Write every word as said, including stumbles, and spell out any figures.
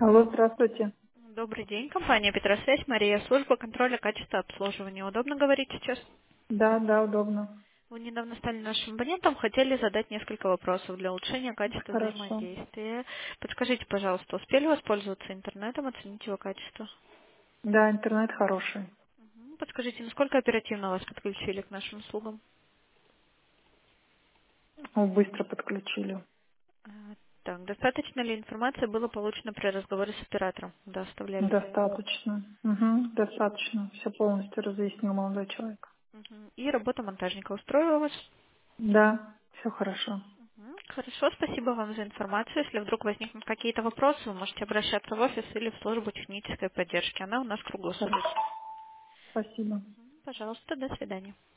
Алло, здравствуйте. Добрый день, компания Петросвязь, Мария, служба контроля качества обслуживания. Удобно говорить сейчас? Да, да, удобно. Вы недавно стали нашим абонентом, хотели задать несколько вопросов для улучшения качества Хорошо. взаимодействия. Подскажите, пожалуйста, успели воспользоваться интернетом, оценить его качество? Да, интернет хороший. Мгм. Подскажите, насколько оперативно вас подключили к нашим услугам? О, быстро подключили. А, Так, достаточно ли информации было получено при разговоре с оператором, когда оставляли заявку? Достаточно. Угу, достаточно. Все полностью разъяснил молодой человек. Мгм. И работа монтажника устроила вас? Да, все хорошо. Мгм. Хорошо, спасибо вам за информацию. Если вдруг возникнут какие-то вопросы, вы можете обращаться в офис или в службу технической поддержки. Она у нас Хорошо. круглосуточно. Спасибо. Пожалуйста, до свидания.